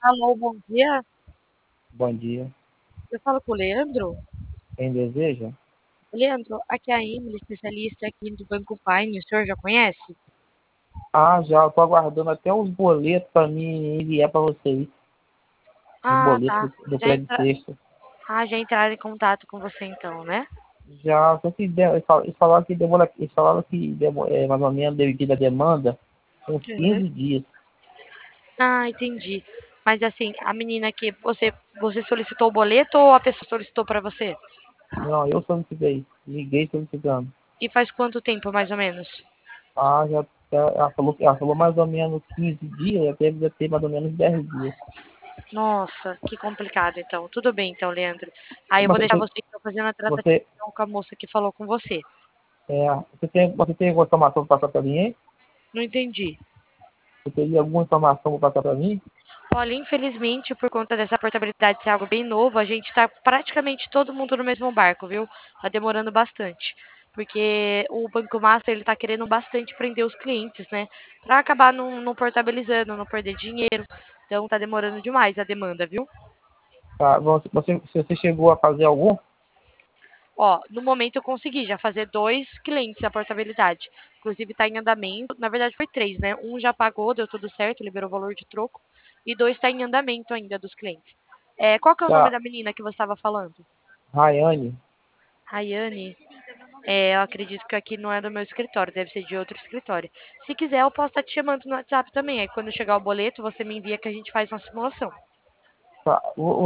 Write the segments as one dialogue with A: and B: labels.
A: Alô, bom dia.
B: Bom dia.
A: Eu falo com o Leandro.
B: Quem deseja?
A: Leandro, aqui é a Emily, especialista aqui do Banco Pine. O senhor já conhece?
B: Ah, já, eu tô aguardando até os boletos para mim enviar para vocês. Os
A: Ah,
B: boletos
A: tá.
B: do
A: Já,
B: crédito sexto.
A: já entraram em contato com você então, né?
B: Já, só que eles falaram que demora, eles falaram que mais ou menos devido à demanda, uns
A: Uhum.
B: 15 dias.
A: Ah, entendi. Mas assim, a menina que você solicitou o boleto ou a pessoa solicitou para você?
B: Não, eu solicitei. Liguei solicitando.
A: E faz quanto tempo, mais ou menos?
B: Ah, ela falou mais ou menos 15 dias, já deve ter mais ou menos 10 dias.
A: Nossa, que complicado então. Tudo bem então, Leandro. Aí eu vou
B: Mas
A: deixar você então, fazendo a tratativa
B: você,
A: então, com a moça que falou com você.
B: você tem alguma informação para passar para mim, hein?
A: Não entendi.
B: Você teria alguma informação para passar para mim?
A: Olha, infelizmente, por conta dessa portabilidade ser algo bem novo, a gente está praticamente todo mundo no mesmo barco, viu? Tá demorando bastante. Porque o Banco Master ele tá querendo bastante prender os clientes, né? Para acabar não portabilizando, não perder dinheiro. Então tá demorando demais a demanda, viu?
B: Tá, se você chegou a fazer algum?
A: Ó, no momento eu consegui já fazer dois clientes a portabilidade. Inclusive tá em andamento. Na verdade foi três, né? Um já pagou, deu tudo certo, liberou o valor de troco. E dois tá em andamento ainda dos clientes. É, qual que é o nome
B: Tá,
A: da menina que você estava falando?
B: Rayane.
A: Rayane. É, eu acredito que aqui não é do meu escritório, deve ser de outro escritório. Se quiser, eu posso estar te chamando no WhatsApp também. Aí quando chegar o boleto, você me envia que a gente faz uma simulação.
B: Tá,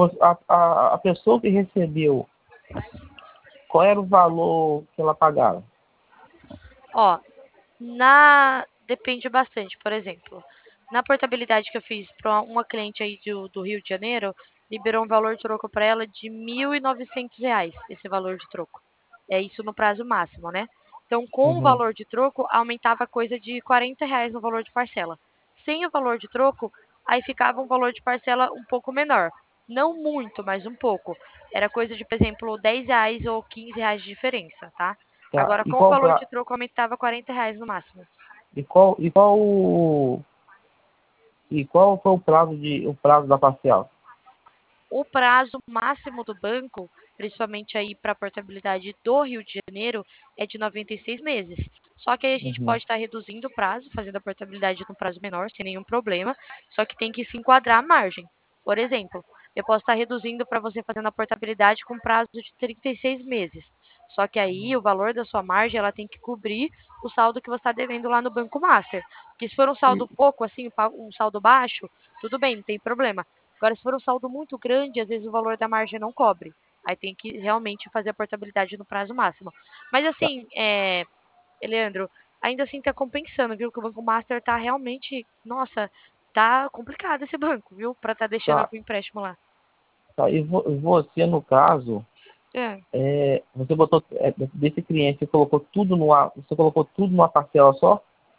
B: a pessoa que recebeu, qual era o valor que ela pagava?
A: Ó, depende bastante, por exemplo, na portabilidade que eu fiz para uma cliente aí do Rio de Janeiro, liberou um valor de troco para ela de R$ 1.900, esse valor de troco. É isso no prazo máximo, né? Então, com o
B: Uhum.
A: valor de troco, aumentava coisa de R$ 40 no valor de parcela. Sem o valor de troco, aí ficava um valor de parcela um pouco menor. Não muito, mas um pouco. Era coisa de, por exemplo, R$ 10 ou R$ 15 de diferença, tá?
B: Tá,
A: Agora,
B: e
A: com o
B: qual,
A: valor de
B: pra,
A: troco, aumentava R$ 40 no máximo.
B: e qual foi o prazo da parcial?
A: O prazo máximo do banco, principalmente aí para a portabilidade do Rio de Janeiro, é de 96 meses. Só que aí a gente
B: Uhum.
A: pode estar reduzindo o prazo, fazendo a portabilidade no prazo menor, sem nenhum problema, só que tem que se enquadrar a margem. Por exemplo, eu posso estar reduzindo para você fazendo a portabilidade com prazo de 36 meses. Só que aí o valor da sua margem ela tem que cobrir o saldo que você está devendo lá no Banco Master. Porque se for um saldo
B: E,
A: pouco, assim, um saldo baixo, tudo bem, não tem problema. Agora, se for um saldo muito grande, às vezes o valor da margem não cobre. Aí tem que realmente fazer a portabilidade no prazo máximo. Mas
B: tá,
A: assim, Leandro, ainda assim tá compensando, viu? Que o Banco Master tá realmente, nossa, tá complicado esse banco, viu? Pra tá deixando
B: tá,
A: algum empréstimo lá.
B: tá. Você, no caso,
A: É.
B: você botou, desse cliente, você colocou tudo numa parcela só?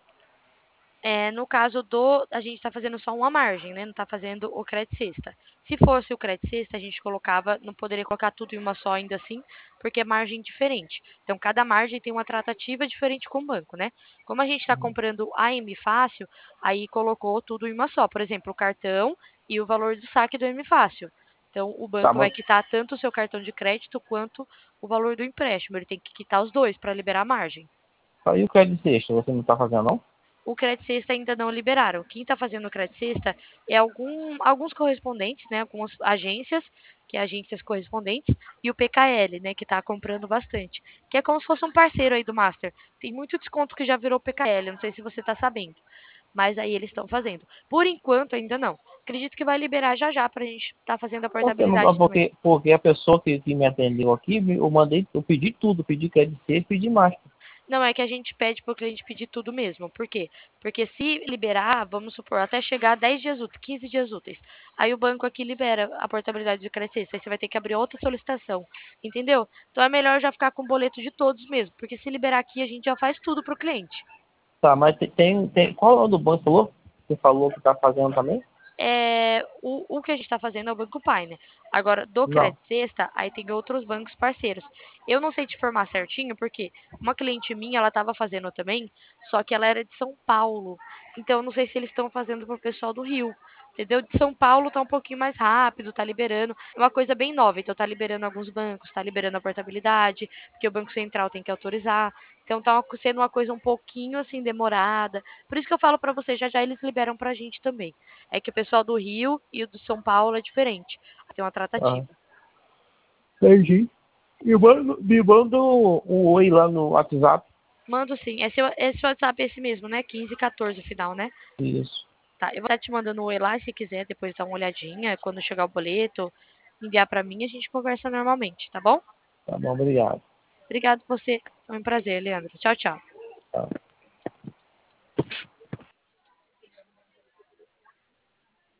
A: No caso a gente está fazendo só uma margem, né? Não está fazendo o crédito sexta. Se fosse o crédito sexta, a gente colocava, não poderia colocar tudo em uma só ainda assim, porque é margem diferente. Então, cada margem tem uma tratativa diferente com o banco, né? Como a gente está
B: Uhum.
A: comprando a M Fácil, aí colocou tudo em uma só. Por exemplo, o cartão e o valor do saque do M Fácil. Então, o
B: Tá,
A: banco vai
B: mas
A: quitar tanto o seu cartão de crédito quanto o valor do empréstimo. Ele tem que quitar os dois para liberar a margem.
B: aí o crédito sexta, você não tá fazendo, não?
A: O crédito sexta ainda não liberaram. Quem está fazendo o crédito sexta é alguns correspondentes, né? Algumas agências, que é agências correspondentes, e o PKL, né? Que está comprando bastante. Que é como se fosse um parceiro aí do Master. Tem muito desconto que já virou PKL, não sei se você está sabendo. Mas aí eles estão fazendo. Por enquanto, ainda não. Acredito que vai liberar já já para a gente estar fazendo a
B: Porque, não,
A: portabilidade também.
B: porque a pessoa que me atendeu aqui, eu pedi tudo, pedi crédito sexta, pedi mais.
A: Não, é que a gente pede para o cliente pedir tudo mesmo. Por quê? Porque se liberar, vamos supor, até chegar 10 dias úteis, 15 dias úteis. Aí o banco aqui libera a portabilidade de crédito. Aí você vai ter que abrir outra solicitação. Entendeu? Então é melhor já ficar com o boleto de todos mesmo. Porque se liberar aqui, a gente já faz tudo para o cliente.
B: Tá, mas qual é o nome do banco falou? Você falou que tá fazendo também?
A: O que a gente está fazendo é o Banco Pai, né? Agora, do
B: Não.
A: Credit Sexta, aí tem outros bancos parceiros. Eu não sei te informar certinho, porque uma cliente minha, ela estava fazendo também, só que ela era de São Paulo. Então, eu não sei se eles estão fazendo para o pessoal do Rio. Entendeu? De São Paulo tá um pouquinho mais rápido, tá liberando. É uma coisa bem nova, então tá liberando alguns bancos, tá liberando a portabilidade, porque o Banco Central tem que autorizar. Então tá sendo uma coisa um pouquinho assim demorada. Por isso que eu falo para você, já já eles liberam pra gente também. É que o pessoal do Rio e o do São Paulo é diferente. Tem uma
B: Ah,
A: tratativa.
B: entendi. Me manda um oi lá no WhatsApp.
A: Mando sim. Esse WhatsApp é esse mesmo, né? 1514 o final, né?
B: Isso.
A: Tá. Eu vou estar te mandando um oi lá se quiser depois dar uma olhadinha. Quando chegar o boleto, enviar pra mim, a gente conversa normalmente, tá bom?
B: Tá bom, obrigado.
A: Obrigado você. Foi um prazer, Leandro. Tchau, tchau.
B: Tá.